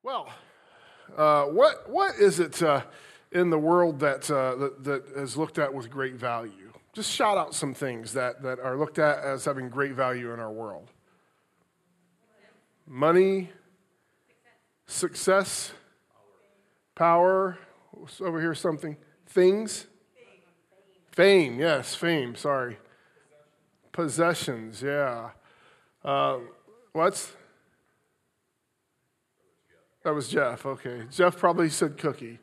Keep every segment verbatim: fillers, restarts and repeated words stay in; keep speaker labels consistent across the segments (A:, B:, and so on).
A: Well, uh, what what is it uh, in the world that, uh, that that is looked at with great value? Just shout out some things that, that are looked at as having great value in our world. Money, success, power. What's over here something? Things? Fame, yes, fame, sorry. Possessions, yeah. Uh, what's? That was Jeff, okay. Jeff probably said cookie.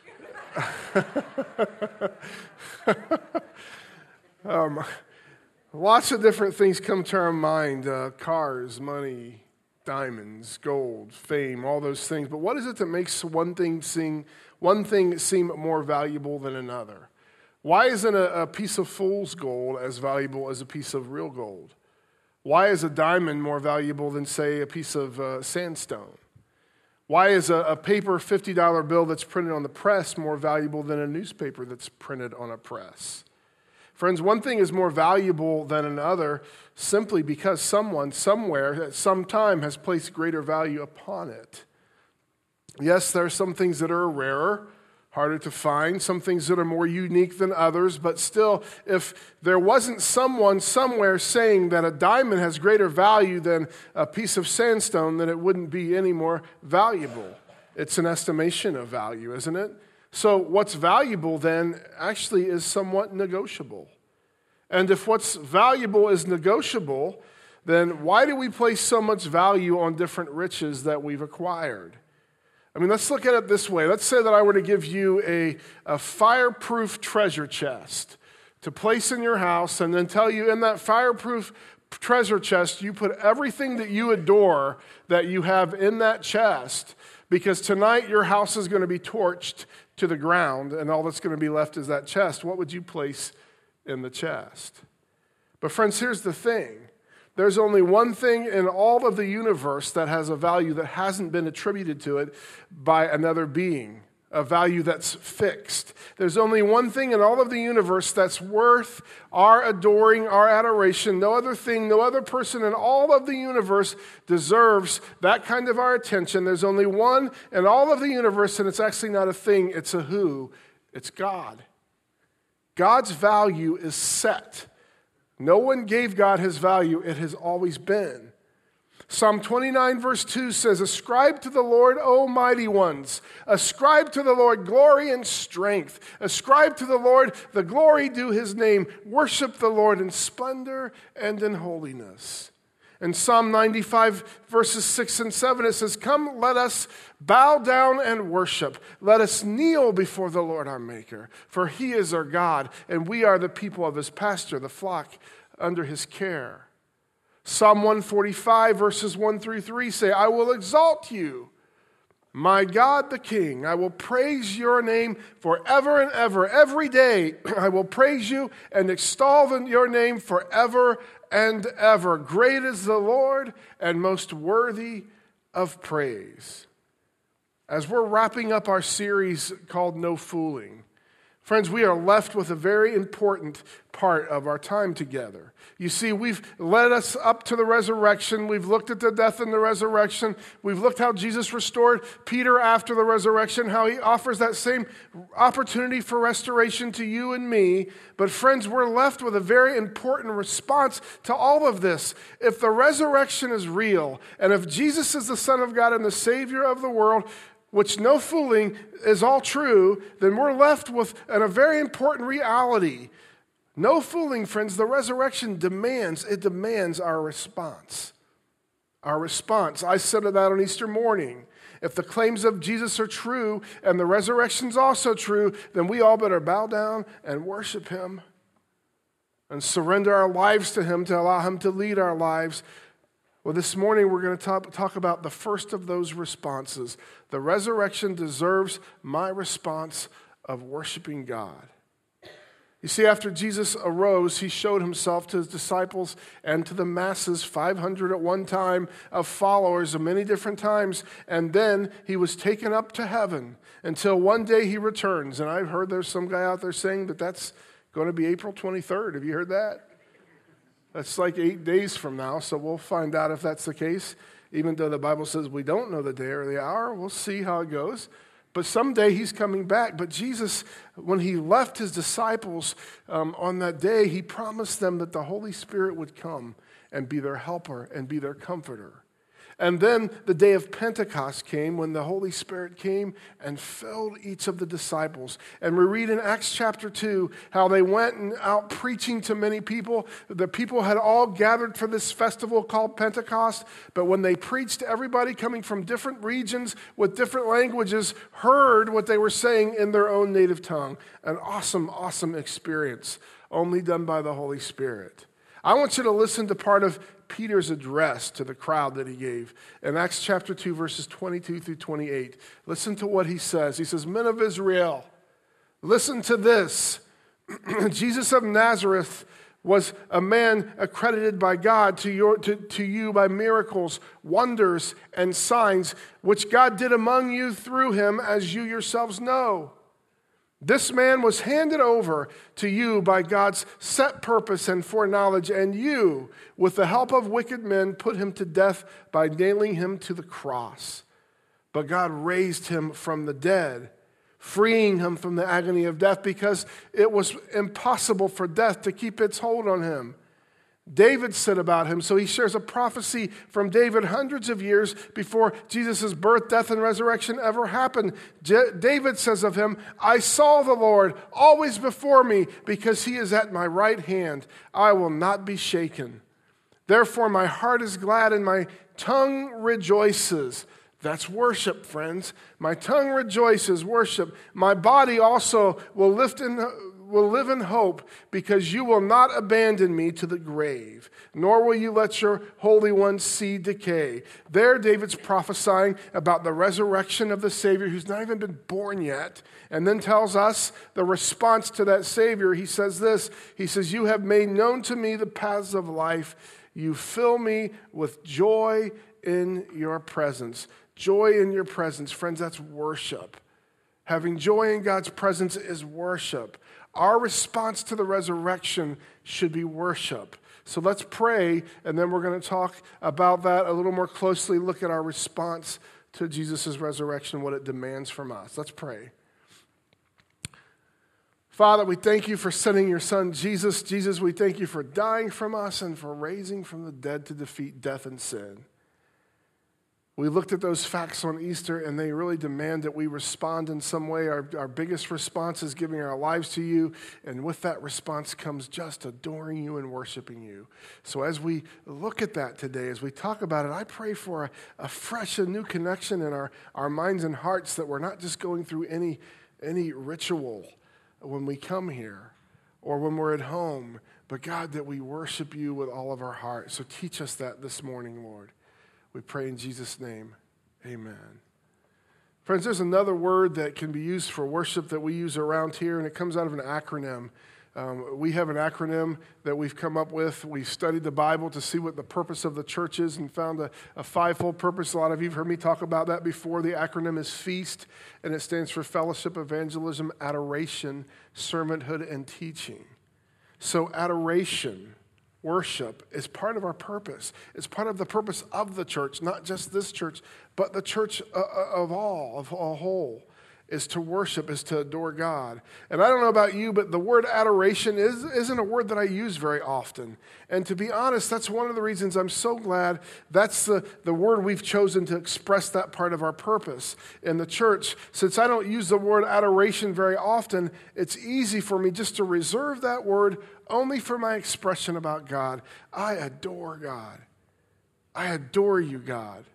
A: um, lots of different things come to our mind. Uh, cars, money, diamonds, gold, fame, all those things. But what is it that makes one thing seem, one thing seem more valuable than another? Why isn't a, a piece of fool's gold as valuable as a piece of real gold? Why is a diamond more valuable than, say, a piece of uh, sandstone? Why is a, a paper fifty dollar bill that's printed on the press more valuable than a newspaper that's printed on a press? Friends, one thing is more valuable than another simply because someone, somewhere, at some time has placed greater value upon it. Yes, there are some things that are rarer, harder to find, some things that are more unique than others, but still, if there wasn't someone somewhere saying that a diamond has greater value than a piece of sandstone, then it wouldn't be any more valuable. It's an estimation of value, isn't it? So what's valuable then actually is somewhat negotiable. And if what's valuable is negotiable, then why do we place so much value on different riches that we've acquired? I mean, let's look at it this way. Let's say that I were to give you a, a fireproof treasure chest to place in your house and then tell you in that fireproof treasure chest, you put everything that you adore that you have in that chest, because tonight your house is going to be torched to the ground and all that's going to be left is that chest. What would you place in the chest? But friends, here's the thing. There's only one thing in all of the universe that has a value that hasn't been attributed to it by another being, a value that's fixed. There's only one thing in all of the universe that's worth our adoring, our adoration. No other thing, no other person in all of the universe deserves that kind of our attention. There's only one in all of the universe, and it's actually not a thing, it's a who. It's God. God's value is set. No one gave God his value. It has always been. Psalm twenty-nine verse two says, "Ascribe to the Lord, O mighty ones. Ascribe to the Lord glory and strength. Ascribe to the Lord the glory due his name. Worship the Lord in splendor and in holiness." In Psalm ninety-five verses six and seven, it says, "Come, let us bow down and worship. Let us kneel before the Lord our Maker. For he is our God, and we are the people of his pasture, the flock under his care." Psalm one forty-five verses one through three say, "I will exalt you, my God the King. I will praise your name forever and ever. Every day I will praise you and extol your name forever and ever. Great is the Lord and most worthy of praise." As we're wrapping up our series called No Fooling, friends, we are left with a very important part of our time together. You see, we've led us up to the resurrection. We've looked at the death and the resurrection. We've looked how Jesus restored Peter after the resurrection, how he offers that same opportunity for restoration to you and me. But friends, we're left with a very important response to all of this. If the resurrection is real, and if Jesus is the Son of God and the Savior of the world, which no fooling is all true, then we're left with a very important reality. No fooling, friends, the resurrection demands, it demands our response. Our response. I said that on Easter morning. If the claims of Jesus are true and the resurrection's also true, then we all better bow down and worship him and surrender our lives to him to allow him to lead our lives. Well, this morning we're going to talk, talk about the first of those responses. The resurrection deserves my response of worshiping God. You see, after Jesus arose, he showed himself to his disciples and to the masses, five hundred at one time of followers of many different times, and then he was taken up to heaven until one day he returns. And I've heard there's some guy out there saying that that's going to be April twenty-third. Have you heard that? That's like eight days from now, so we'll find out if that's the case. even though the Bible says we don't know the day or the hour. We'll see how it goes. But someday he's coming back. But Jesus, when he left his disciples um, on that day, he promised them that the Holy Spirit would come and be their helper and be their comforter. And then the day of Pentecost came when the Holy Spirit came and filled each of the disciples. And we read in Acts chapter two how they went and out preaching to many people. The people had all gathered for this festival called Pentecost. But when they preached, everybody coming from different regions with different languages heard what they were saying in their own native tongue. An awesome, awesome experience, only done by the Holy Spirit. I want you to listen to part of Peter's address to the crowd that he gave in Acts chapter two, verses twenty-two through twenty-eight. Listen to what he says. He says, "Men of Israel, listen to this. Jesus of Nazareth was a man accredited by God to, your, to, to you by miracles, wonders, and signs, which God did among you through him, as you yourselves know. This man was handed over to you by God's set purpose and foreknowledge, and you, with the help of wicked men, put him to death by nailing him to the cross. But God raised him from the dead, freeing him from the agony of death, because it was impossible for death to keep its hold on him. David said about him," so he shares a prophecy from David hundreds of years before Jesus' birth, death, and resurrection ever happened. J- David says of him, "I saw the Lord always before me, because he is at my right hand. I will not be shaken. Therefore my heart is glad and my tongue rejoices." That's worship, friends. My tongue rejoices, worship. My body also will lift in will live in hope, because you will not abandon me to the grave, nor will you let your Holy One see decay. There, David's prophesying about the resurrection of the Savior who's not even been born yet, and then tells us the response to that Savior. He says this, he says, "You have made known to me the paths of life. You fill me with joy in your presence." Joy in your presence, friends, that's worship. Having joy in God's presence is worship. Our response to the resurrection should be worship. So let's pray, and then we're going to talk about that a little more closely, look at our response to Jesus' resurrection, what it demands from us. Let's pray. Father, we thank you for sending your son, Jesus. Jesus, we thank you for dying from us and for raising from the dead to defeat death and sin. We looked at those facts on Easter, and they really demand that we respond in some way. Our, our biggest response is giving our lives to you, and with that response comes just adoring you and worshiping you. So as we look at that today, as we talk about it, I pray for a, a fresh and new connection in our, our minds and hearts, that we're not just going through any, any ritual when we come here or when we're at home, but God, that we worship you with all of our heart. So teach us that this morning, Lord. We pray in Jesus' name, amen. Friends, there's another word that can be used for worship that we use around here, and it comes out of an acronym. Um, we have an acronym that we've come up with. We've studied the Bible to see what the purpose of the church is and found a, a fivefold purpose. A lot of you have heard me talk about that before. The acronym is FEAST, and it stands for Fellowship, Evangelism, Adoration, Servanthood, and Teaching. So adoration, worship, is part of our purpose. It's part of the purpose of the church, not just this church, but the church of all, of a whole, is to worship, is to adore God. And I don't know about you, but the word adoration is, isn't a word that I use very often. And to be honest, that's one of the reasons I'm so glad that's the, the word we've chosen to express that part of our purpose in the church. Since I don't use the word adoration very often, it's easy for me just to reserve that word only for my expression about God. I adore God. I adore you, God.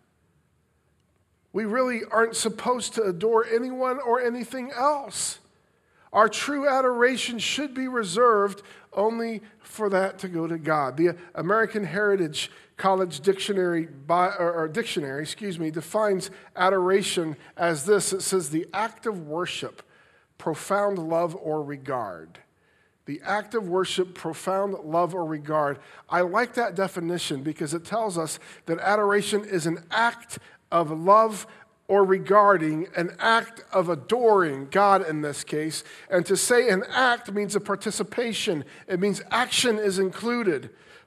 A: We really aren't supposed to adore anyone or anything else. Our true adoration should be reserved only for that to go to God. The American Heritage College Dictionary, by, or, or dictionary, excuse me, defines adoration as this. It says the act of worship, profound love or regard. The act of worship, profound love or regard. I like that definition because it tells us that adoration is an act of love or regarding, an act of adoring God in this case. And to say an act means a participation. It means action is included.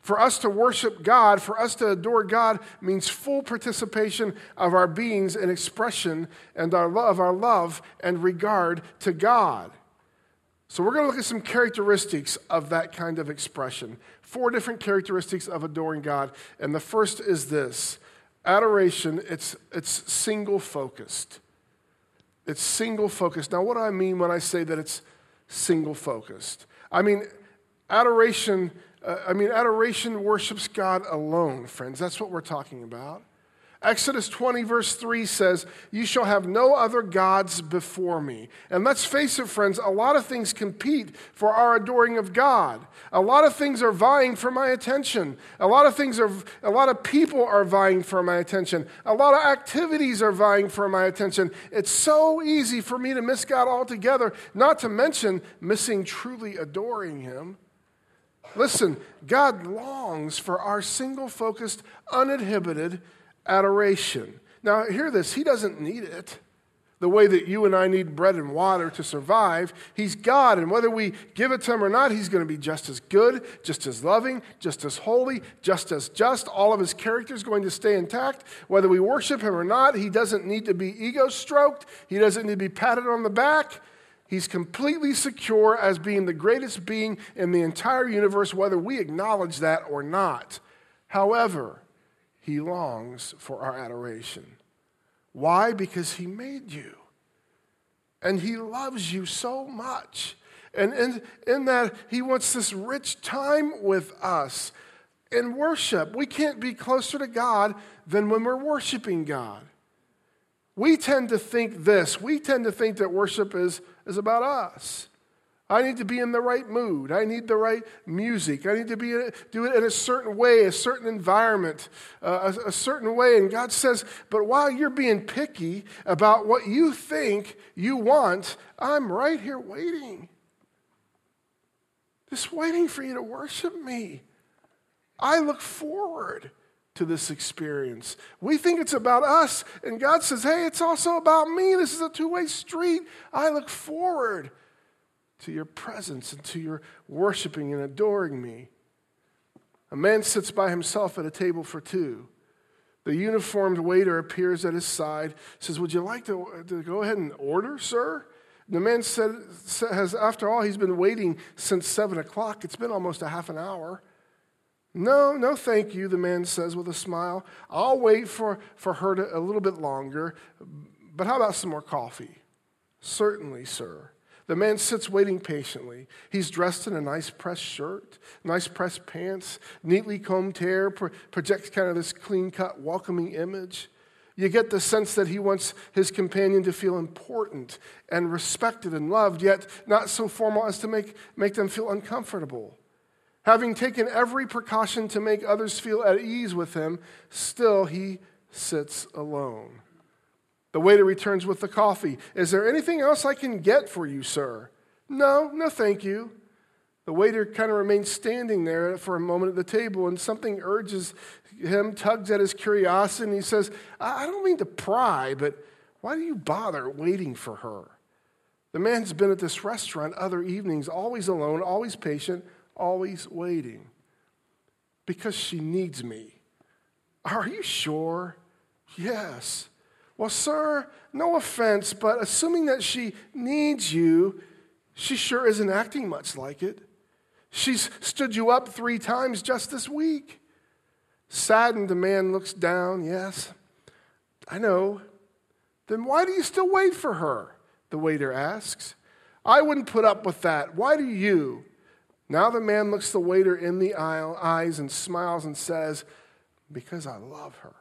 A: For us to worship God, for us to adore God, means full participation of our beings and expression and our love, our love and regard to God. So we're going to look at some characteristics of that kind of expression. Four different characteristics of adoring God. And the first is this. Adoration, it's, it's single-focused. It's single-focused. Now, what do I mean when I say that it's single-focused? I mean, adoration... Uh, I mean, adoration worships God alone, friends. That's what we're talking about. Exodus twenty, verse three says, "You shall have no other gods before me." And let's face it, friends, a lot of things compete for our adoring of God. A lot of things are vying for my attention. A lot of things are, a lot of people are vying for my attention. A lot of activities are vying for my attention. It's so easy for me to miss God altogether, not to mention missing truly adoring Him. Listen, God longs for our single-focused, uninhibited adoration. Now, hear this. He doesn't need it the way that you and I need bread and water to survive. He's God, and whether we give it to Him or not, He's going to be just as good, just as loving, just as holy, just as just. All of His character is going to stay intact. Whether we worship Him or not, He doesn't need to be ego-stroked. He doesn't need to be patted on the back. He's completely secure as being the greatest being in the entire universe, whether we acknowledge that or not. However, He longs for our adoration. Why? Because He made you. And He loves you so much. And in, in that, He wants this rich time with us. In worship, we can't be closer to God than when we're worshiping God. We tend to think this. We tend to think that worship is, is about us. I need to be in the right mood. I need the right music. I need to be do it in a certain way, a certain environment, uh, a, a certain way. And God says, but while you're being picky about what you think you want, I'm right here waiting. Just waiting for you to worship me. I look forward to this experience. We think it's about us, and God says, hey, it's also about me. This is a two-way street. I look forward to your presence and to your worshiping and adoring me. A man sits by himself at a table for two. The uniformed waiter appears at his side, says, would you like to, to go ahead and order, sir? The man said, has, after all, he's been waiting since seven o'clock. It's been almost a half an hour. No, no, thank you, the man says with a smile. I'll wait for, for her to, a little bit longer, but how about some more coffee? Certainly, sir. The man sits waiting patiently. He's dressed in a nice pressed shirt, nice pressed pants, neatly combed hair, pro- projects kind of this clean-cut, welcoming image. You get the sense that he wants his companion to feel important and respected and loved, yet not so formal as to make, make them feel uncomfortable. Having taken every precaution to make others feel at ease with him, still he sits alone. The waiter returns with the coffee. Is there anything else I can get for you, sir? No, no, thank you. The waiter kind of remains standing there for a moment at the table, and something urges him, tugs at his curiosity, and he says, I don't mean to pry, but why do you bother waiting for her? The man's been at this restaurant other evenings, always alone, always patient, always waiting. Because she needs me. Are you sure? Yes. Well, sir, no offense, but assuming that she needs you, she sure isn't acting much like it. She's stood you up three times just this week. Saddened, the man looks down. Yes, I know. Then why do you still wait for her? The waiter asks. I wouldn't put up with that. Why do you? Now the man looks the waiter in the eyes and smiles and says, because I love her.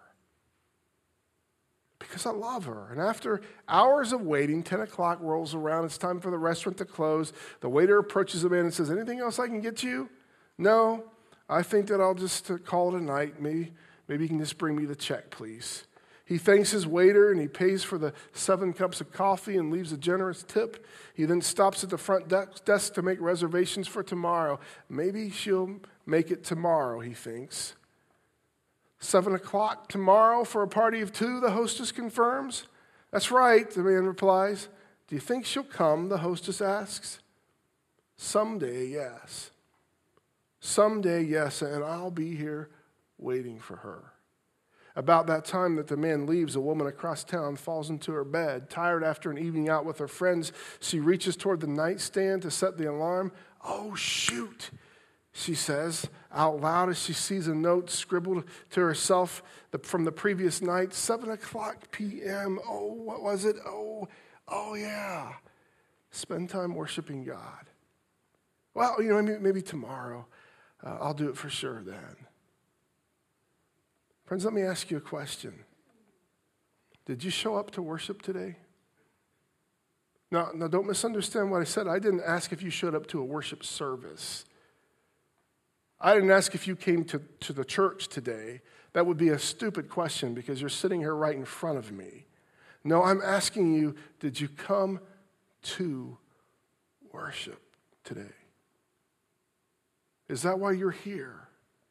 A: Because I love her. And after hours of waiting, ten o'clock rolls around. It's time for the restaurant to close. The waiter approaches the man and says, anything else I can get you? No, I think that I'll just call it a night. Maybe, maybe you can just bring me the check, please. He thanks his waiter and he pays for the seven cups of coffee and leaves a generous tip. He then stops at the front desk to make reservations for tomorrow. Maybe she'll make it tomorrow, he thinks. Seven o'clock tomorrow for a party of two, the hostess confirms. That's right, the man replies. Do you think she'll come, the hostess asks. Someday, yes. Someday, yes, and I'll be here waiting for her. About that time that the man leaves, a woman across town falls into her bed. Tired after an evening out with her friends, she reaches toward the nightstand to set the alarm. Oh, shoot, she says out loud as she sees a note scribbled to herself from the previous night, seven o'clock p.m. Oh, what was it? Oh, oh yeah. Spend time worshiping God. Well, you know, maybe, maybe tomorrow. Uh, I'll do it for sure then. Friends, let me ask you a question. Did you show up to worship today? Now, now, don't misunderstand what I said. I didn't ask if you showed up to a worship service. I didn't ask if you came to, to the church today. That would be a stupid question because you're sitting here right in front of me. No, I'm asking you, did you come to worship today? Is that why you're here?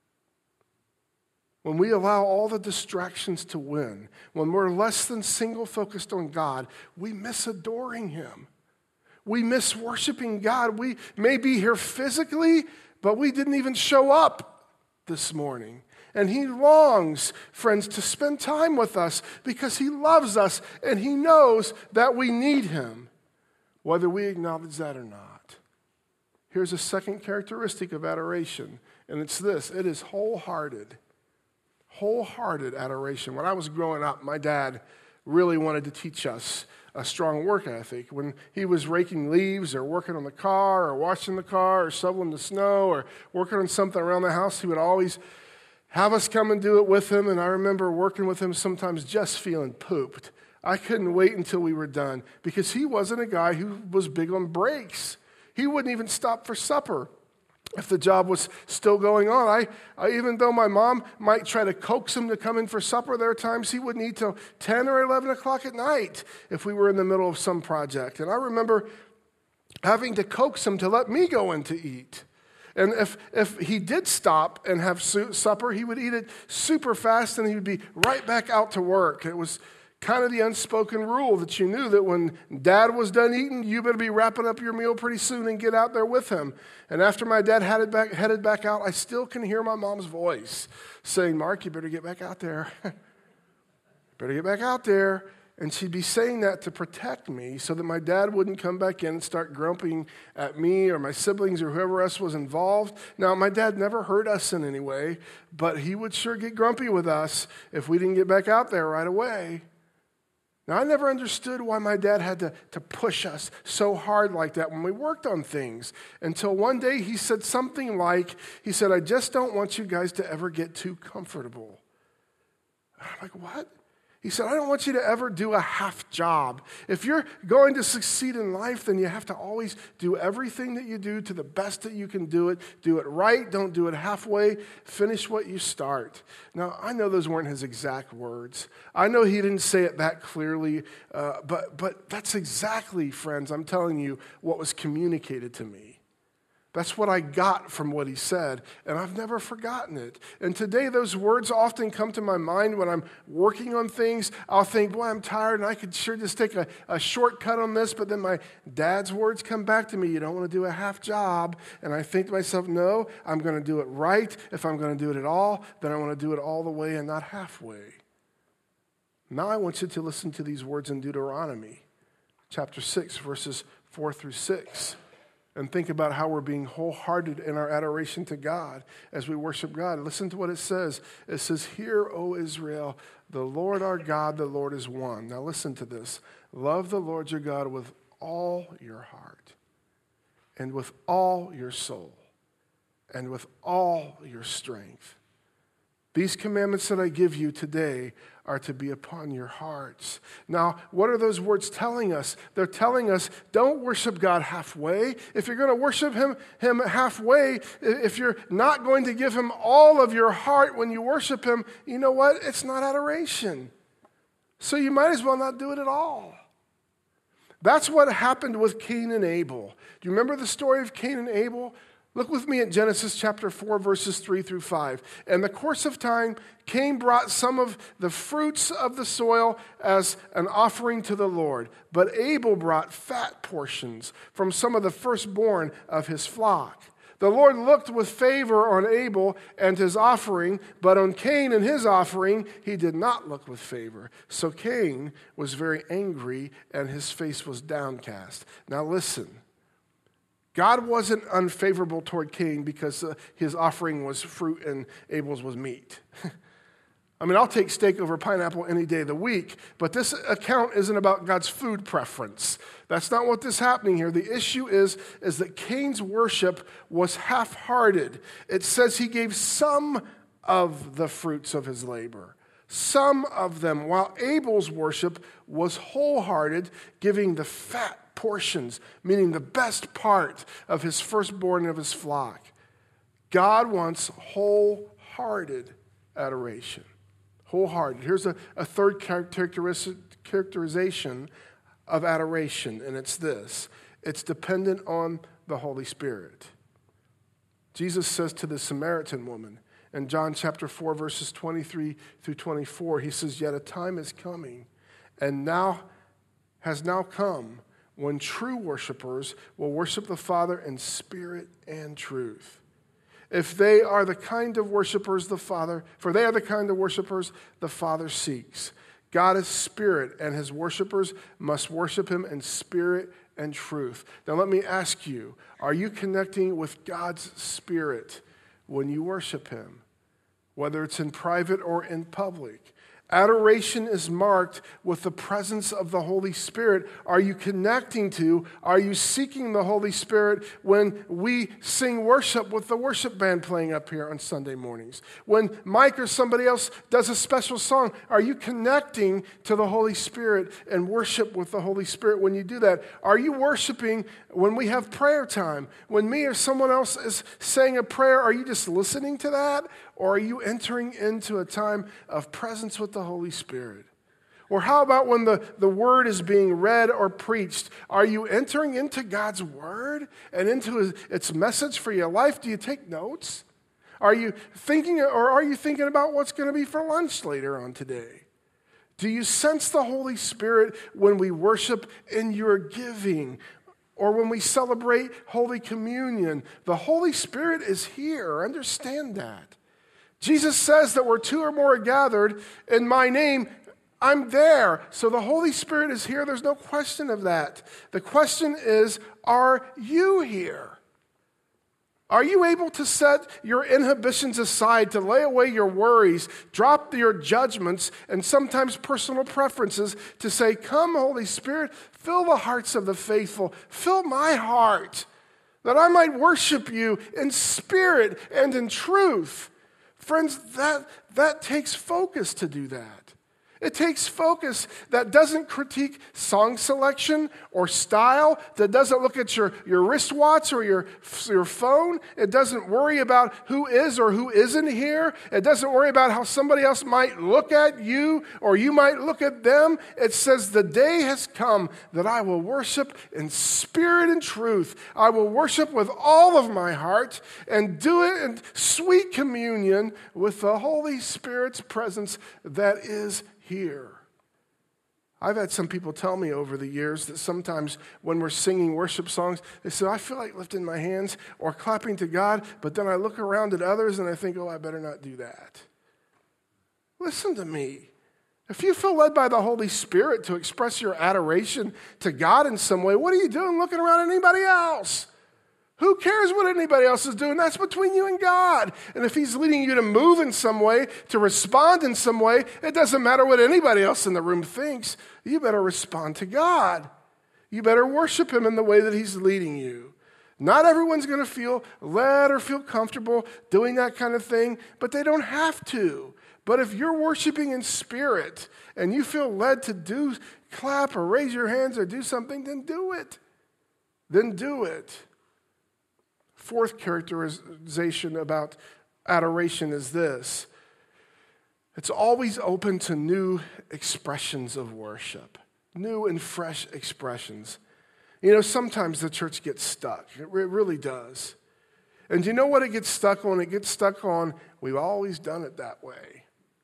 A: When we allow all the distractions to win, when we're less than single focused on God, we miss adoring Him. We miss worshiping God. We may be here physically, but we didn't even show up this morning. And He longs, friends, to spend time with us because He loves us and He knows that we need Him, whether we acknowledge that or not. Here's a second characteristic of adoration, and it's this. It is wholehearted. Wholehearted adoration. When I was growing up, my dad really wanted to teach us a strong work ethic. When he was raking leaves or working on the car or washing the car or shoveling the snow or working on something around the house, he would always have us come and do it with him, and I remember working with him sometimes just feeling pooped. I couldn't wait until we were done because he wasn't a guy who was big on breaks. He wouldn't even stop for supper if the job was still going on. I, I, even though my mom might try to coax him to come in for supper, there are times he wouldn't eat till ten or eleven o'clock at night if we were in the middle of some project. And I remember having to coax him to let me go in to eat. And if, if he did stop and have su- supper, he would eat it super fast and he would be right back out to work. It was kind of the unspoken rule that you knew that when Dad was done eating, you better be wrapping up your meal pretty soon and get out there with him. And after my dad headed back, headed back out, I still can hear my mom's voice saying, Mark, you better get back out there. better get back out there. And she'd be saying that to protect me so that my dad wouldn't come back in and start grumping at me or my siblings or whoever else was involved. Now, my dad never hurt us in any way, but he would sure get grumpy with us if we didn't get back out there right away. Now, I never understood why my dad had to, to push us so hard like that when we worked on things until one day he said something like, he said, I just don't want you guys to ever get too comfortable. I'm like, what? He said, I don't want you to ever do a half job. If you're going to succeed in life, then you have to always do everything that you do to the best that you can do it. Do it right. Don't do it halfway. Finish what you start. Now, I know those weren't his exact words. I know he didn't say it that clearly, uh, but, but that's exactly, friends, I'm telling you, what was communicated to me. That's what I got from what he said, and I've never forgotten it. And today, those words often come to my mind when I'm working on things. I'll think, boy, I'm tired, and I could sure just take a, a shortcut on this, but then my dad's words come back to me. You don't want to do a half job. And I think to myself, no, I'm going to do it right. If I'm going to do it at all, then I want to do it all the way and not halfway. Now I want you to listen to these words in Deuteronomy, chapter six, verses four through six. And think about how we're being wholehearted in our adoration to God as we worship God. Listen to what it says. It says, Hear, O Israel, the Lord our God, the Lord is one. Now listen to this. Love the Lord your God with all your heart and with all your soul and with all your strength. These commandments that I give you today are to be upon your hearts. Now, what are those words telling us? They're telling us, don't worship God halfway. If you're going to worship him, him halfway, if you're not going to give him all of your heart when you worship him, you know what? It's not adoration. So you might as well not do it at all. That's what happened with Cain and Abel. Do you remember the story of Cain and Abel? Look with me at Genesis chapter four, verses three through five. In the course of time, Cain brought some of the fruits of the soil as an offering to the Lord, but Abel brought fat portions from some of the firstborn of his flock. The Lord looked with favor on Abel and his offering, but on Cain and his offering, he did not look with favor. So Cain was very angry and his face was downcast. Now listen, God wasn't unfavorable toward Cain because uh, his offering was fruit and Abel's was meat. I mean, I'll take steak over pineapple any day of the week, but this account isn't about God's food preference. That's not what is happening here. The issue is, is that Cain's worship was half-hearted. It says he gave some of the fruits of his labor, some of them, while Abel's worship was wholehearted, giving the fat portions, meaning the best part of his firstborn of his flock. God wants wholehearted adoration. Wholehearted. Here's a, a third characterization of adoration, and it's this. It's dependent on the Holy Spirit. Jesus says to the Samaritan woman in John chapter four, verses twenty-three through twenty-four, he says, "Yet a time is coming, and now has now come, when true worshipers will worship the Father in spirit and truth. If they are the kind of worshipers the Father, for they are the kind of worshipers the Father seeks. God is spirit, and his worshipers must worship him in spirit and truth." Now let me ask you, are you connecting with God's spirit when you worship him, whether it's in private or in public? Adoration is marked with the presence of the Holy Spirit. Are you connecting to, are you seeking the Holy Spirit when we sing worship with the worship band playing up here on Sunday mornings? When Mike or somebody else does a special song, are you connecting to the Holy Spirit and worship with the Holy Spirit when you do that? Are you worshiping when we have prayer time? When me or someone else is saying a prayer, are you just listening to that? Or are you entering into a time of presence with the Holy Spirit? Or how about when the, the word is being read or preached? Are you entering into God's word and into his, its message for your life? Do you take notes? Are you thinking, or are you thinking about what's going to be for lunch later on today? Do you sense the Holy Spirit when we worship in your giving? Or when we celebrate Holy Communion? The Holy Spirit is here. Understand that. Jesus says that where two or more are gathered in my name, I'm there. So the Holy Spirit is here. There's no question of that. The question is, are you here? Are you able to set your inhibitions aside, to lay away your worries, drop your judgments, and sometimes personal preferences to say, "Come, Holy Spirit, fill the hearts of the faithful, fill my heart, that I might worship you in spirit and in truth." Friends, that, that takes focus to do that. It takes focus that doesn't critique song selection or style, that doesn't look at your, your wristwatch or your, your phone. It doesn't worry about who is or who isn't here. It doesn't worry about how somebody else might look at you or you might look at them. It says, the day has come that I will worship in spirit and truth. I will worship with all of my heart and do it in sweet communion with the Holy Spirit's presence that is here. I've had some people tell me over the years that sometimes when we're singing worship songs, they say, "I feel like lifting my hands or clapping to God, but then I look around at others and I think, oh, I better not do that." Listen to me. If you feel led by the Holy Spirit to express your adoration to God in some way, what are you doing looking around at anybody else? Who cares what anybody else is doing? That's between you and God. And if he's leading you to move in some way, to respond in some way, it doesn't matter what anybody else in the room thinks. You better respond to God. You better worship him in the way that he's leading you. Not everyone's going to feel led or feel comfortable doing that kind of thing, but they don't have to. But if you're worshiping in spirit and you feel led to do, clap or raise your hands or do something, then do it. Then do it. Fourth characterization about adoration is this. It's always open to new expressions of worship, new and fresh expressions. You know, sometimes the church gets stuck. It really does. And you know what it gets stuck on? It gets stuck on, we've always done it that way.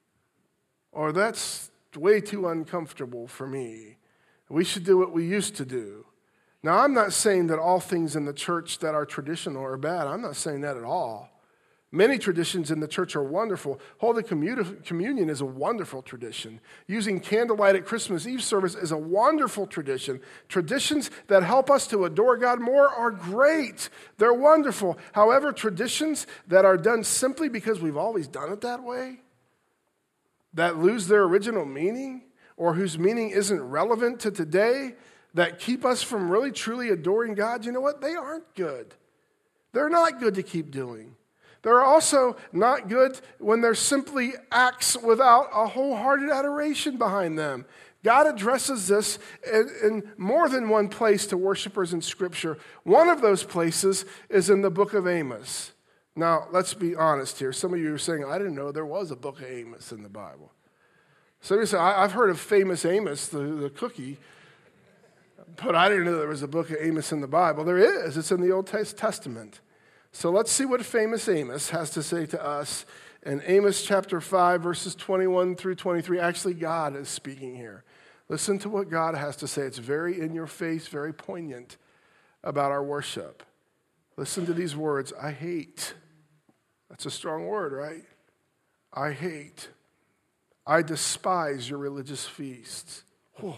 A: Or that's way too uncomfortable for me. We should do what we used to do. Now, I'm not saying that all things in the church that are traditional are bad. I'm not saying that at all. Many traditions in the church are wonderful. Holy Communion is a wonderful tradition. Using candlelight at Christmas Eve service is a wonderful tradition. Traditions that help us to adore God more are great. They're wonderful. However, traditions that are done simply because we've always done it that way, that lose their original meaning, or whose meaning isn't relevant to today, that keep us from really truly adoring God, you know what? They aren't good. They're not good to keep doing. They're also not good when they're simply acts without a wholehearted adoration behind them. God addresses this in, in more than one place to worshipers in Scripture. One of those places is in the book of Amos. Now, let's be honest here. Some of you are saying, I didn't know there was a book of Amos in the Bible. So you say, I've heard of famous Amos, the, the cookie, but I didn't know there was a book of Amos in the Bible. There is. It's in the Old Testament. So let's see what famous Amos has to say to us in Amos chapter five, verses twenty-one through twenty-three. Actually, God is speaking here. Listen to what God has to say. It's very in your face, very poignant about our worship. Listen to these words. I hate. That's a strong word, right? I hate. I despise your religious feasts. Oh.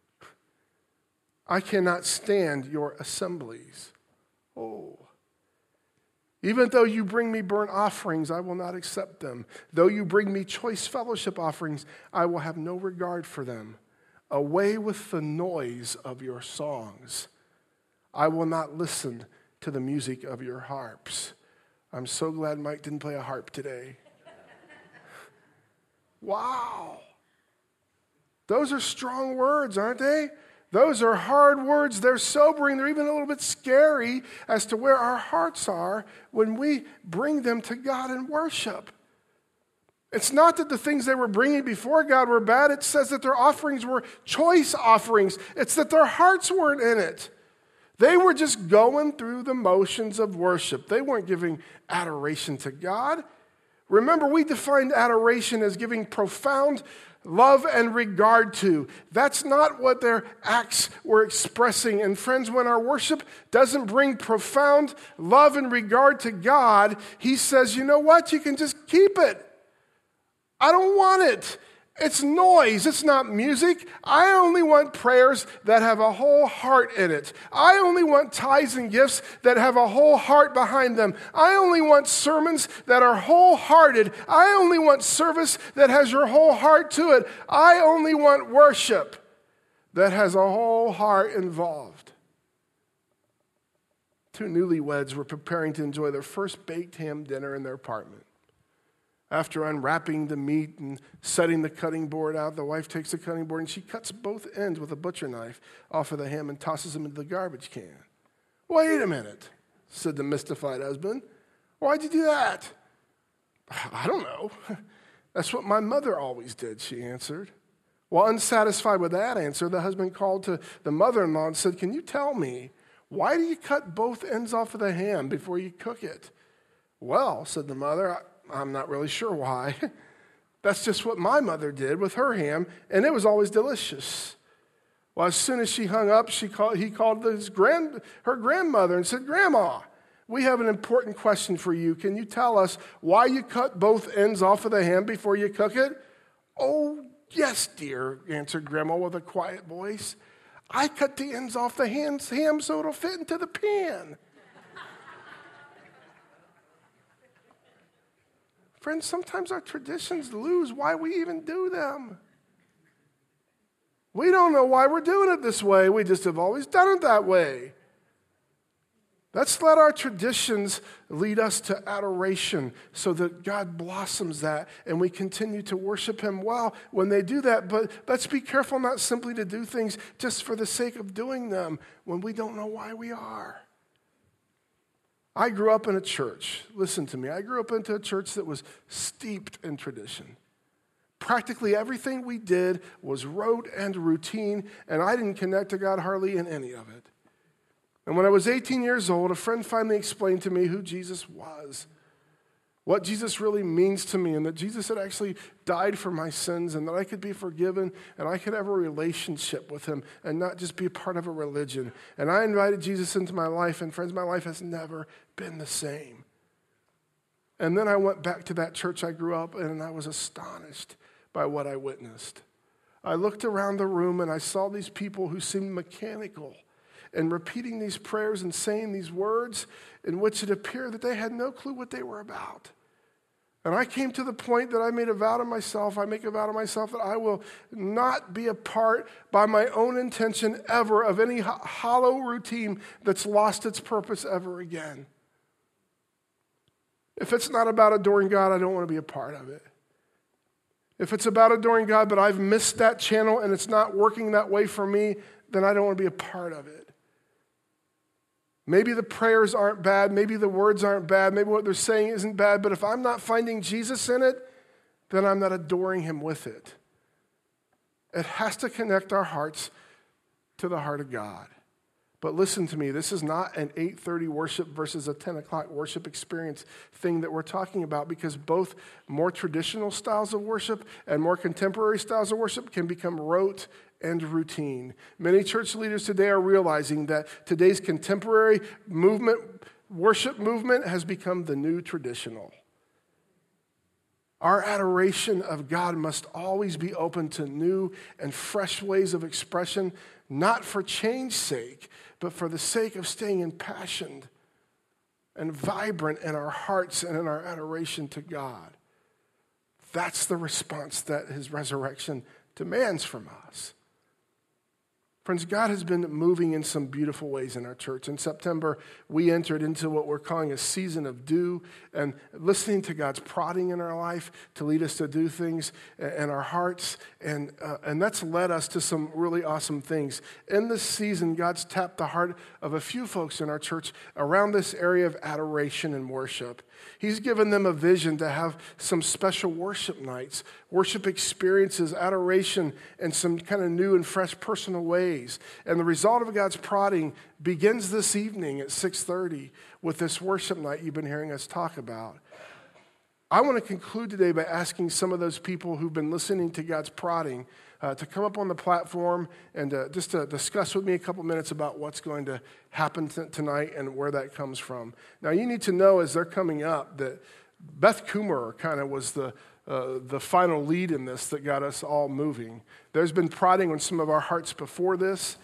A: I cannot stand your assemblies. Oh. Even though you bring me burnt offerings, I will not accept them. Though you bring me choice fellowship offerings, I will have no regard for them. Away with the noise of your songs. I will not listen to the music of your harps. I'm so glad Mike didn't play a harp today. Wow. Those are strong words, aren't they? Those are hard words. They're sobering. They're even a little bit scary as to where our hearts are when we bring them to God in worship. It's not that the things they were bringing before God were bad. It says that their offerings were choice offerings. It's that their hearts weren't in it. They were just going through the motions of worship. They weren't giving adoration to God. Remember, we defined adoration as giving profound love and regard to. That's not what their acts were expressing. And friends, when our worship doesn't bring profound love and regard to God, he says, you know what? You can just keep it. I don't want it. It's noise. It's not music. I only want prayers that have a whole heart in it. I only want tithes and gifts that have a whole heart behind them. I only want sermons that are wholehearted. I only want service that has your whole heart to it. I only want worship that has a whole heart involved. Two newlyweds were preparing to enjoy their first baked ham dinner in their apartment. After unwrapping the meat and setting the cutting board out, the wife takes the cutting board and she cuts both ends with a butcher knife off of the ham and tosses them into the garbage can. Wait a minute, said the mystified husband. Why'd you do that? I don't know. That's what my mother always did, she answered. Well, unsatisfied with that answer, the husband called to the mother-in-law and said, can you tell me, why do you cut both ends off of the ham before you cook it? Well, said the mother, I I'm not really sure why. That's just what my mother did with her ham, and it was always delicious. Well, as soon as she hung up, she called, he called his grand, her grandmother and said, Grandma, we have an important question for you. Can you tell us why you cut both ends off of the ham before you cook it? Oh, yes, dear, answered Grandma with a quiet voice. I cut the ends off the ham so it'll fit into the pan. Friends, sometimes our traditions lose why we even do them. We don't know why we're doing it this way. We just have always done it that way. Let's let our traditions lead us to adoration so that God blossoms that and we continue to worship him well when they do that. But let's be careful not simply to do things just for the sake of doing them when we don't know why we are. I grew up in a church, listen to me, I grew up into a church that was steeped in tradition. Practically everything we did was rote and routine, and I didn't connect to God hardly in any of it. And when I was eighteen years old, a friend finally explained to me who Jesus was. what Jesus really means to me, and that Jesus had actually died for my sins, and that I could be forgiven, and I could have a relationship with him and not just be a part of a religion. And I invited Jesus into my life, and friends, my life has never been the same. And then I went back to that church I grew up in, and I was astonished by what I witnessed. I looked around the room, and I saw these people who seemed mechanical and repeating these prayers and saying these words in which it appeared that they had no clue what they were about. And I came to the point that I made a vow to myself, I make a vow to myself that I will not be a part by my own intention ever of any ho- hollow routine that's lost its purpose ever again. If it's not about adoring God, I don't want to be a part of it. If it's about adoring God, but I've missed that channel and it's not working that way for me, then I don't want to be a part of it. Maybe the prayers aren't bad, maybe the words aren't bad, maybe what they're saying isn't bad, but if I'm not finding Jesus in it, then I'm not adoring him with it. It has to connect our hearts to the heart of God. But listen to me, this is not an eight thirty worship versus a ten o'clock worship experience thing that we're talking about, because both more traditional styles of worship and more contemporary styles of worship can become rote and routine. Many church leaders today are realizing that today's contemporary movement, worship movement has become the new traditional. Our adoration of God must always be open to new and fresh ways of expression, not for change's sake, but for the sake of staying impassioned and vibrant in our hearts and in our adoration to God. That's the response that his resurrection demands from us. Friends, God has been moving in some beautiful ways in our church. In September, we entered into what we're calling a season of do, and listening to God's prodding in our life to lead us to do things in our hearts, and uh, and that's led us to some really awesome things. In this season, God's tapped the heart of a few folks in our church around this area of adoration and worship. He's given them a vision to have some special worship nights, worship experiences, adoration, and some kind of new and fresh personal ways. And the result of God's prodding begins this evening at six thirty with this worship night you've been hearing us talk about. I want to conclude today by asking some of those people who've been listening to God's prodding uh, to come up on the platform and uh, just to discuss with me a couple minutes about what's going to happen t- tonight and where that comes from. Now, you need to know as they're coming up that Beth Coomer kind of was the uh, the final lead in this that got us all moving. There's been prodding on some of our hearts before this,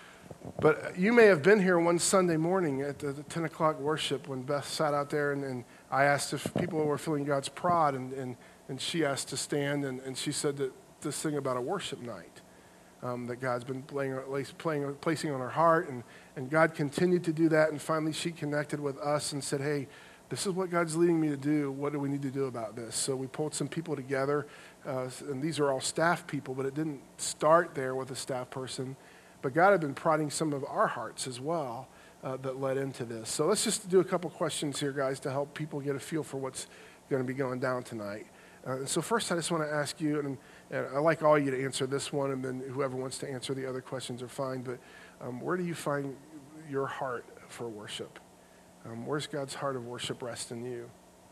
A: but you may have been here one Sunday morning at the, the ten o'clock worship when Beth sat out there and, and I asked if people were feeling God's prod, and, and, and she asked to stand, and, and she said that this thing about a worship night um, that God's been playing, playing, placing on her heart, and, and God continued to do that, and finally she connected with us and said, hey, this is what God's leading me to do. What do we need to do about this? So we pulled some people together, uh, and these are all staff people, but it didn't start there with a staff person. But God had been prodding some of our hearts as well uh, that led into this. So let's just do a couple questions here, guys, to help people get a feel for what's going to be going down tonight. Uh, so first, I just want to ask you, and, and I'd like all of you to answer this one, and then whoever wants to answer the other questions are fine, but um, where do you find your heart for worship? Um, where's God's heart of worship rest in you?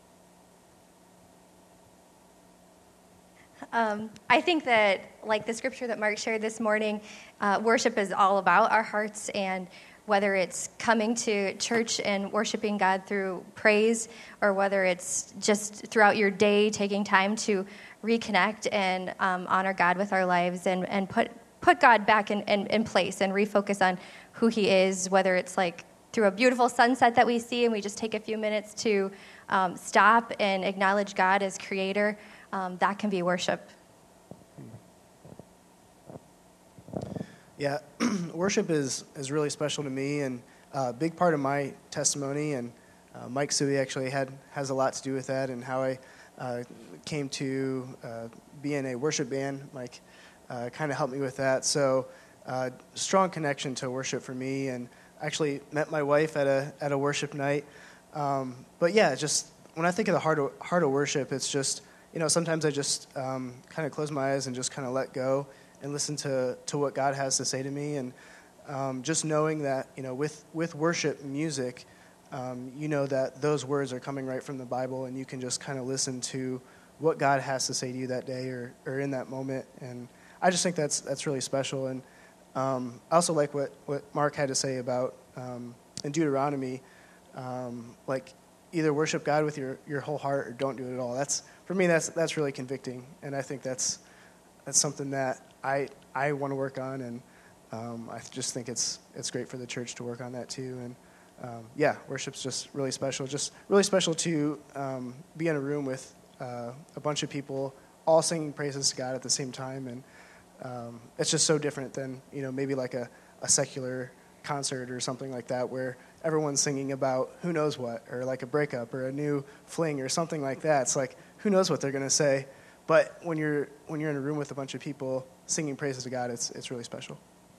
B: Um, I think that, like the scripture that Mark shared this morning, uh, worship is all about our hearts, and whether it's coming to church and worshiping God through praise, or whether it's just throughout your day taking time to reconnect and um, honor God with our lives and, and put put God back in, in, in place and refocus on who he is, whether it's like through a beautiful sunset that we see and we just take a few minutes to um, stop and acknowledge God as creator, um, that can be worship.
C: Yeah, worship is, is really special to me, and a big part of my testimony, and uh, Mike Suey actually had has a lot to do with that, and how I uh, came to uh, be in a worship band. Mike uh, kind of helped me with that, so uh, strong connection to worship for me, and actually met my wife at a at a worship night. Um, but yeah, just when I think of the heart of, heart of worship, it's just, you know, sometimes I just um, kind of close my eyes and just kind of let go and listen to, to what God has to say to me. And um, just knowing that, you know, with, with worship music, um, you know that those words are coming right from the Bible, and you can just kind of listen to what God has to say to you that day or, or in that moment. And I just think that's that's really special. And um, I also like what, what Mark had to say about um, in Deuteronomy, um, like either worship God with your, your whole heart or don't do it at all. That's for me. That's that's really convicting, and I think that's that's something that I I want to work on, and um, I just think it's it's great for the church to work on that too. And um, yeah, worship's just really special. Just really special to um, be in a room with uh, a bunch of people all singing praises to God at the same time, and um, it's just so different than you know maybe like a, a secular concert or something like that where everyone's singing about who knows what, or like a breakup or a new fling or something like that. It's like who knows what they're going to say. But when you're when you're in a room with a bunch of people singing praises to God, it's it's really special.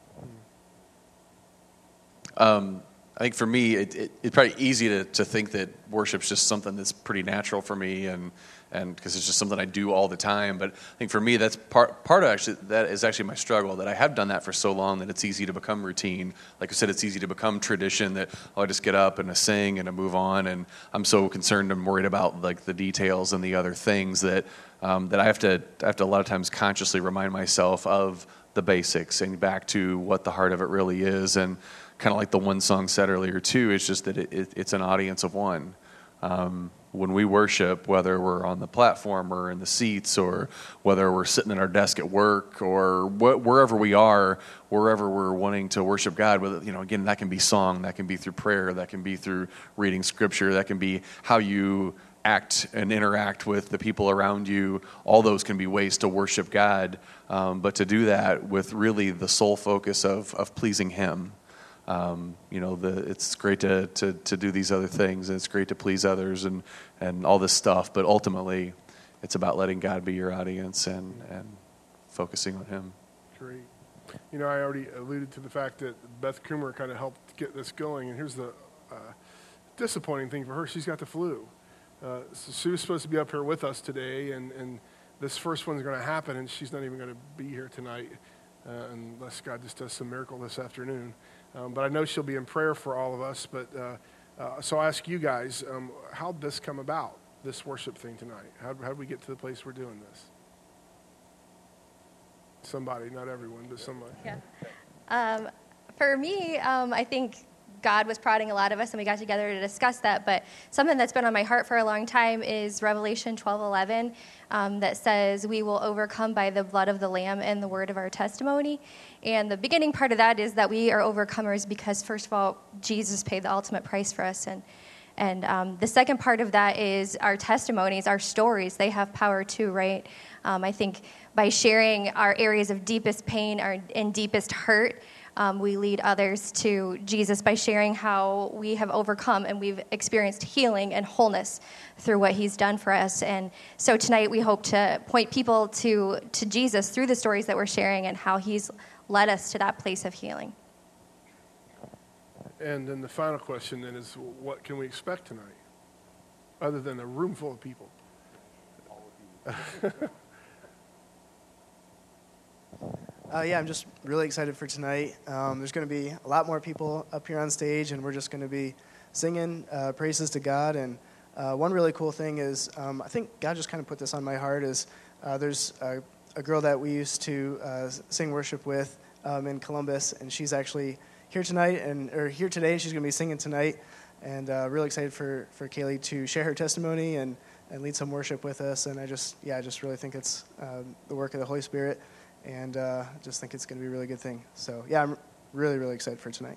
D: Um, I think for me, it, it, it's probably easy to, to think that worship's just something that's pretty natural for me, and and because it's just something I do all the time. But I think for me, that's part part of actually that is actually my struggle, that I have done that for so long that it's easy to become routine. Like I said, it's easy to become tradition. That oh, I just get up and I sing and I move on, and I'm so concerned and worried about like the details and the other things that um, that I have to I have to a lot of times consciously remind myself of the basics and back to what the heart of it really is. And kind of like the one song said earlier too, it's just that it, it, it's an audience of one. Um, when we worship, whether we're on the platform or in the seats, or whether we're sitting at our desk at work, or wh- wherever we are, wherever we're wanting to worship God, with, you know, again, that can be song, that can be through prayer, that can be through reading scripture, that can be how you act and interact with the people around you. All those can be ways to worship God, um, but to do that with really the sole focus of of pleasing Him. Um, you know, the, it's great to, to, to do these other things, and it's great to please others and, and all this stuff, but ultimately it's about letting God be your audience and, and focusing on Him.
A: Great. You know, I already alluded to the fact that Beth Coomer kind of helped get this going, and here's the uh, disappointing thing for her. She's got the flu. Uh, so she was supposed to be up here with us today, and, and this first one's going to happen, and she's not even going to be here tonight uh, unless God just does some miracle this afternoon. Um, but I know she'll be in prayer for all of us. But uh, uh, so I ask you guys, um, how'd this come about, this worship thing tonight? How how'd we get to the place we're doing this? Somebody, not everyone, but somebody.
B: Yeah. Um, for me, um, I think God was prodding a lot of us, and we got together to discuss that. But something that's been on my heart for a long time is Revelation twelve eleven, um, that says, we will overcome by the blood of the Lamb and the word of our testimony. And the beginning part of that is that we are overcomers because, first of all, Jesus paid the ultimate price for us. And and um, the second part of that is our testimonies, our stories. They have power too, right? Um, I think by sharing our areas of deepest pain our, and deepest hurt, Um, we lead others to Jesus by sharing how we have overcome and we've experienced healing and wholeness through what He's done for us. And so tonight we hope to point people to, to Jesus through the stories that we're sharing and how He's led us to that place of healing.
A: And then the final question then is, what can we expect tonight, other than a room full of people?
C: Uh, yeah, I'm just really excited for tonight. Um, there's going to be a lot more people up here on stage, and we're just going to be singing uh, praises to God. And uh, one really cool thing is, um, I think God just kind of put this on my heart, is uh, there's a, a girl that we used to uh, sing worship with um, in Columbus, and she's actually here tonight, and or here today, and she's going to be singing tonight. And uh, really excited for, for Kaylee to share her testimony and, and lead some worship with us. And I just, yeah, I just really think it's uh, the work of the Holy Spirit. And uh, just think it's going to be a really good thing. So, yeah, I'm really, really excited for tonight.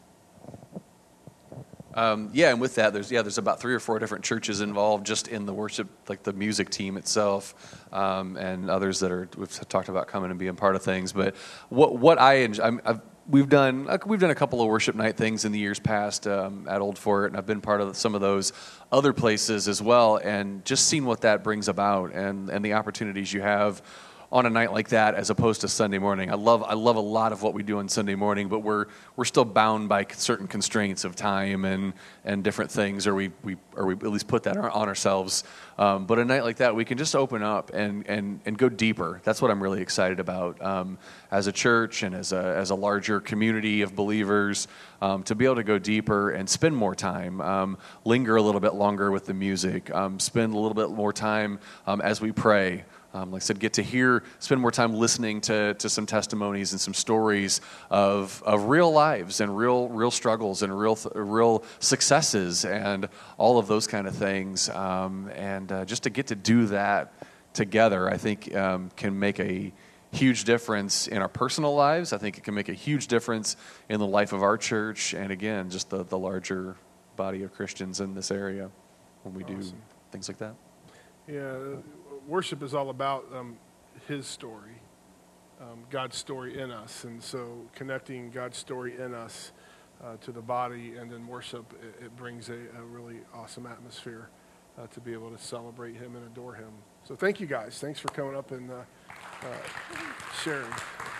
D: Um, yeah, and with that, there's yeah, there's about three or four different churches involved just in the worship, like the music team itself, um, and others that are we've talked about coming and being part of things. But what what I enjoy, I'm, I've, we've done we've done a couple of worship night things in the years past um, at Old Fort, and I've been part of some of those other places as well, and just seen what that brings about and and the opportunities you have on a night like that as opposed to Sunday morning. I love I love a lot of what we do on Sunday morning, but we're we're still bound by certain constraints of time and and different things, or we we or we at least put that on ourselves. Um, but a night like that, we can just open up and and and go deeper. That's what I'm really excited about um, as a church and as a as a larger community of believers, um, to be able to go deeper and spend more time, um, linger a little bit longer with the music, um, spend a little bit more time um, as we pray. Um, like I said, get to hear, spend more time listening to, to some testimonies and some stories of of real lives and real real struggles and real real successes and all of those kind of things. Um, and uh, just to get to do that together, I think um, can make a huge difference in our personal lives. I think it can make a huge difference in the life of our church, and again, just the, the larger body of Christians in this area when we
A: Awesome.
D: do things like that.
A: Yeah, worship is all about um, his story, um, God's story in us. And so connecting God's story in us uh, to the body and then worship, it, it brings a, a really awesome atmosphere uh, to be able to celebrate him and adore him. So thank you guys. Thanks for coming up and uh, uh, sharing.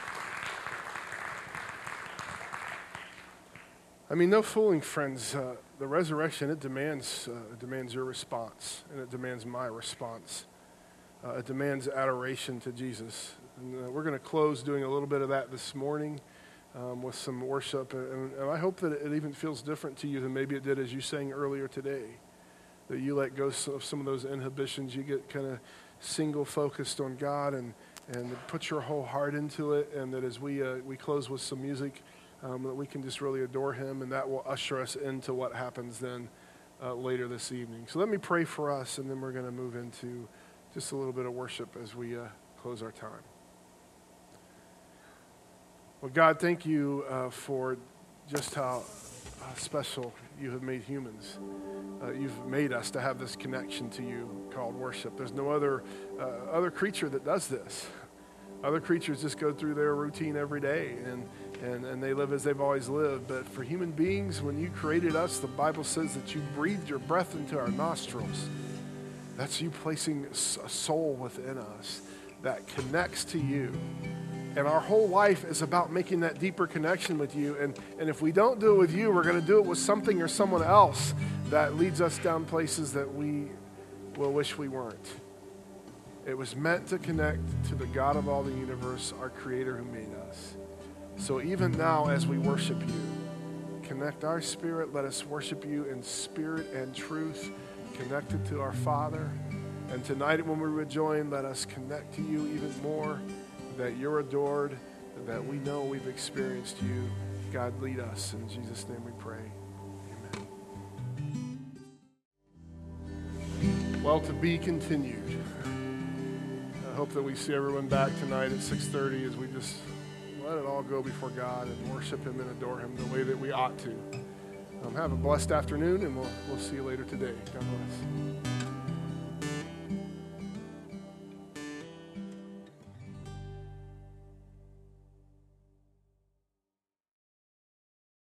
A: I mean, no fooling, friends. Uh, the resurrection, it demands, uh, it demands your response, and it demands my response. Uh, it demands adoration to Jesus. And uh, we're going to close doing a little bit of that this morning um, with some worship. And, and I hope that it even feels different to you than maybe it did as you sang earlier today, that you let go of some of those inhibitions. You get kind of single focused on God and, and put your whole heart into it. And that as we, uh, we close with some music, Um, that we can just really adore him, and that will usher us into what happens then uh, later this evening. So let me pray for us, and then we're going to move into just a little bit of worship as we uh, close our time. Well, God, thank you uh, for just how uh, special you have made humans. Uh, you've made us to have this connection to you called worship. There's no other uh, other creature that does this. Other creatures just go through their routine every day, and, and, and they live as they've always lived. But for human beings, when you created us, the Bible says that you breathed your breath into our nostrils. That's you placing a soul within us that connects to you. And our whole life is about making that deeper connection with you. And, and if we don't do it with you, we're going to do it with something or someone else that leads us down places that we will wish we weren't. It was meant to connect to the God of all the universe, our Creator who made us. So even now as we worship you, connect our spirit. Let us worship you in spirit and truth, connected to our Father. And tonight when we rejoin, let us connect to you even more, that you're adored, that we know we've experienced you. God, lead us. In Jesus' name we pray. Amen. Well, to be continued. I hope that we see everyone back tonight at six thirty as we just let it all go before God and worship him and adore him the way that we ought to. Um, have a blessed afternoon, and we'll, we'll see you later today. God bless.